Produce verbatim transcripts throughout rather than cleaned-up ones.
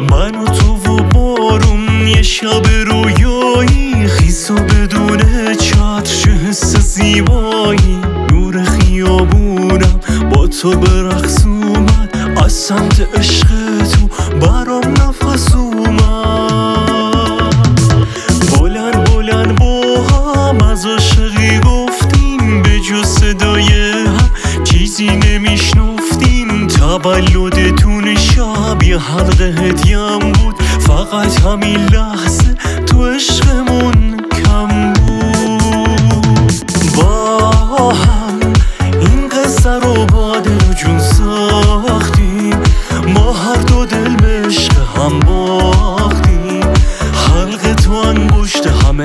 من و تو و بارون یه شب رویایی، خیس و بدون چتر چه حس زیبایی. نور خیابونم با تو به رقص اومد، از سمت عشق تو برام نفس اومد. بلند بلند با هم از عاشقی گفتیم، به جز صدای هم چیزی نمیشنفتیم. تولدتون شب یه حلقه هدیم بود، فقط همین لحظه تو عشقمون کم بود. با هم این قصه رو با دل و جون ساختیم، ما هر دو دل به عشق هم باختیم. حلقه تو انگشت هم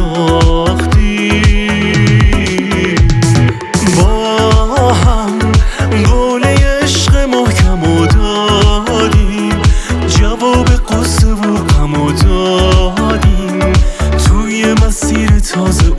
انداختیم. با هم گوله عشق محکم و دادیم، جواب قصه و غم و دادیم. توی مسیر تازه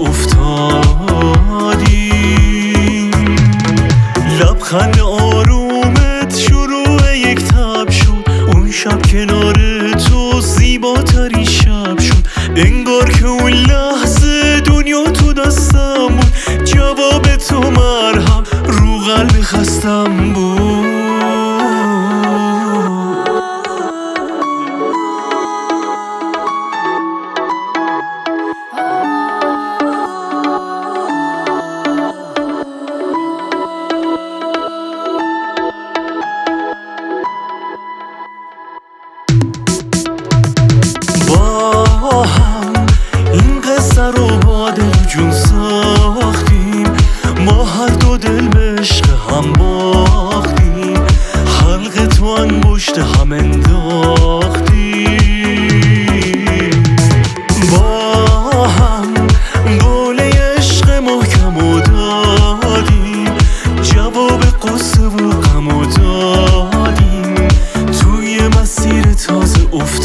افتادیم. لبخند آرومت شروع یک تب شد، اون شب کنار تو زیباترین شب شد. انگار که اون لحظه دنیا تو دستم بود، جواب تو مرهم رو قلب خستم بود. با هم این قصه رو با دل و جون ساختیم، ما هر دو دل به عشق هم باختیم. حلقه تو انگشت هم انداختیم. با هم گوله عشق محکم و دادیم، جواب قصه و غم و دادیم. توی مسیر تازه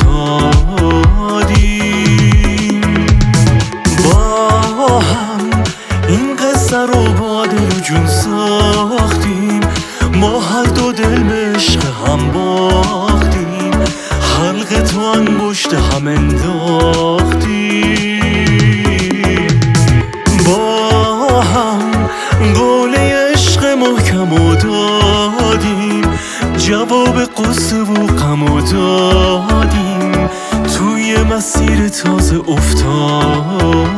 افتادیم. با هم این قصه رو با دل و جون ساختیم، ما هر دو دل به عشق هم باختیم. حلقه تو انگشت هم انداختیم. با هم گوله عشق محکم و دادیم، جواب قصه و غم و دادیم. توی مسیر تازه افتاد.